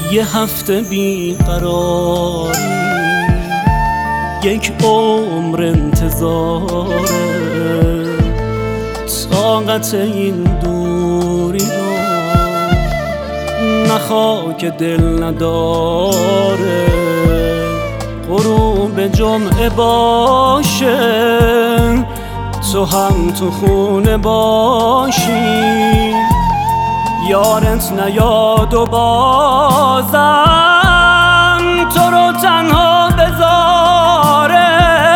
یه هفته بیقراری، یک عمر انتظاره، طاقت این دوری رو نخوا که دل نداره. غروب جمعه باشه تو هم تو خونه باشی، یارت نیاد و بازم تو رو تنها بذاره.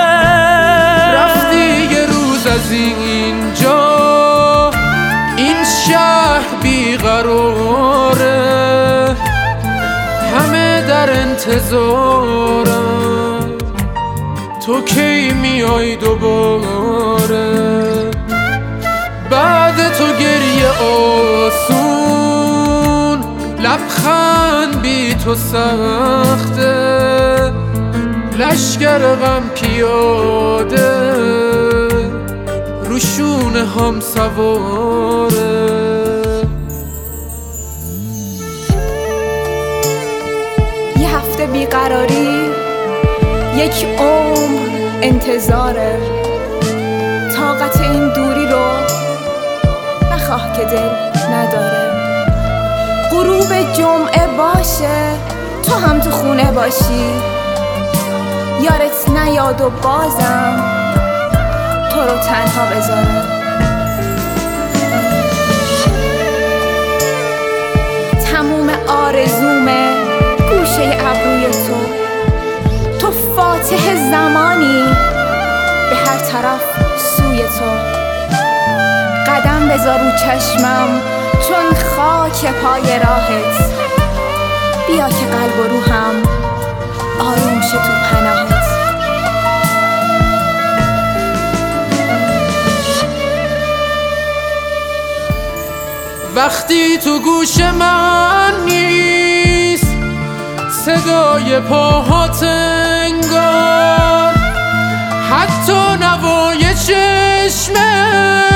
رفتی یه روز از اینجا، این شهر بیقراره، همه در انتظارم تو کی میای دوباره. بعد تو گریه آسون، لبخند بی تو سخته، لشگر غم پیاده رو شونه هم سواره. یه هفته بیقراری، یک عمر انتظاره، طاقت این دوری رو نخواه که دل نداره. غروب جمعه باشه تو هم تو خونه باشی، یارت نیاد و بازم تو رو تنها بذاره. تموم آرزومه گوشه ابروی تو، تو فاتح زمانی به هر طرف سوی تو. قدم بذار رو چشمم چون خاک پای راهت، بیا که قلب و روحم آروم شه تو پناهت. وقتی تو گوش من نیست صدای پاهات انگار، حتی نوای چشمه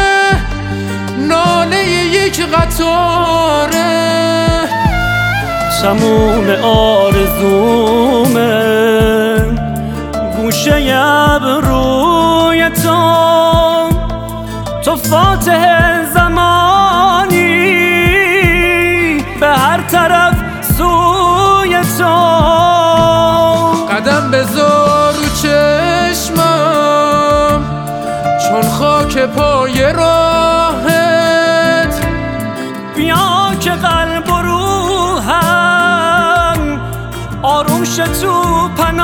ناله یک قطاره. تموم آرزومه گوشه ابروی تو، تو فاتح زمانی به هر طرف سوی تو. قدم بذار رو چشمم چون خاک پای راهت، بیا که قلب و روحم آروم شه تو